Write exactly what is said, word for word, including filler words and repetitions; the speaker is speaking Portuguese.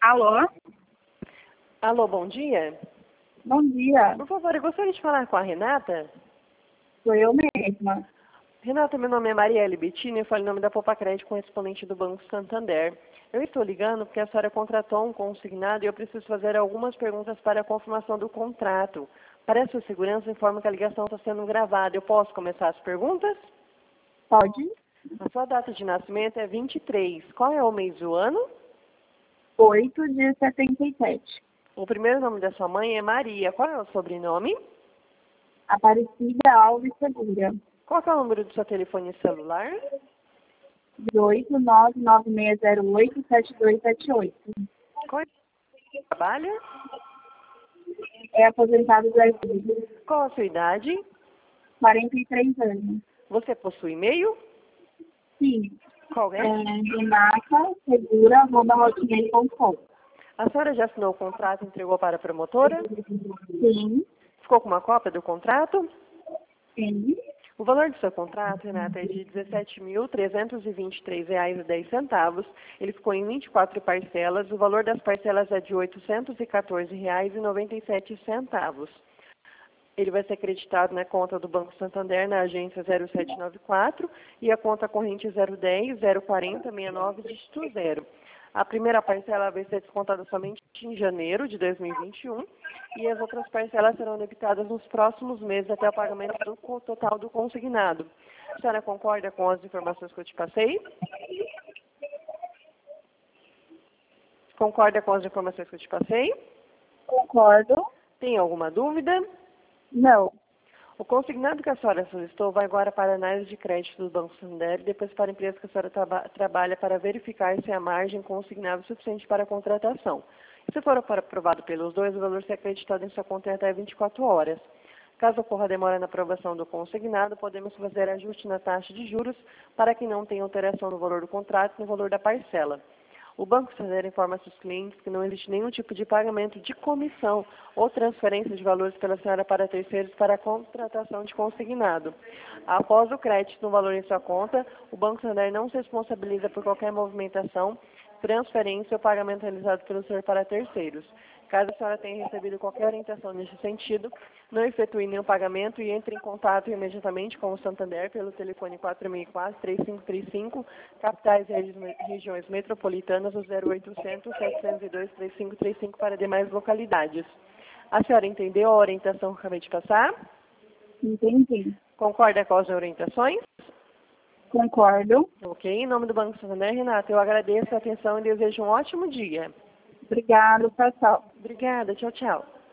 Alô? Alô, bom dia. Bom dia. Por favor, eu gostaria de falar com a Renata. Sou eu mesma. Renata, meu nome é Marielle Bettini, eu falo em nome da Poupa Crédito, correspondente do Banco Santander. Eu estou ligando porque a senhora contratou um consignado e eu preciso fazer algumas perguntas para a confirmação do contrato. Para a sua segurança, informo que a ligação está sendo gravada. Eu posso começar as perguntas? Pode? A sua data de nascimento é vinte e três. Qual é o mês do ano? oito de setenta e sete. O primeiro nome da sua mãe é Maria. Qual é o sobrenome? Aparecida Alves Segura. Qual é o número do seu telefone celular? dezoito, nove nove seis zero oito, sete dois sete oito. Qual é o seu trabalho? É aposentado do Exército. Qual a sua idade? quarenta e três anos. Você possui e-mail? Sim. Qual é? É, renata segura arroba hotmail ponto com. A senhora já assinou o contrato e entregou para a promotora? Sim. Ficou com uma cópia do contrato? Sim. O valor do seu contrato, Renata, é de dezessete mil trezentos e vinte e três reais e dez centavos. Ele ficou em vinte e quatro parcelas. O valor das parcelas é de oitocentos e quatorze reais e noventa e sete centavos. Ele vai ser acreditado na conta do Banco Santander, na agência zero sete nove quatro e a conta corrente zero dez, zero quarenta, sessenta e nove, dígito zero. A primeira parcela vai ser descontada somente em janeiro de dois mil e vinte e um e as outras parcelas serão debitadas nos próximos meses até o pagamento do total do consignado. A senhora concorda com as informações que eu te passei? Concorda com as informações que eu te passei? Concordo. Tem alguma dúvida? Não. O consignado que a senhora solicitou vai agora para a análise de crédito do Banco Santander e depois para a empresa que a senhora traba trabalha para verificar se a margem consignável é suficiente para a contratação. Se for aprovado pelos dois, o valor será acreditado em sua conta em até vinte e quatro horas. Caso ocorra demora na aprovação do consignado, podemos fazer ajuste na taxa de juros para que não tenha alteração no valor do contrato e no valor da parcela. O Banco Santander informa seus clientes que não existe nenhum tipo de pagamento de comissão ou transferência de valores pela senhora para terceiros para a contratação de consignado. Após o crédito no valor em sua conta, o Banco Santander não se responsabiliza por qualquer movimentação, transferência ou pagamento realizado pelo senhor para terceiros. Caso a senhora tenha recebido qualquer orientação nesse sentido, não efetue nenhum pagamento e entre em contato imediatamente com o Santander pelo telefone quatro seis quatro, três cinco três cinco, capitais e regi- regiões metropolitanas, o zero oitocentos, setecentos e dois, três cinco três cinco para demais localidades. A senhora entendeu a orientação que eu acabei de passar? Entendi. Concorda com as orientações? Concordo. Ok. Em nome do Banco Santander, Renata, eu agradeço a atenção e desejo um ótimo dia. Obrigada, tchau, tchau. Obrigada. Tchau, tchau.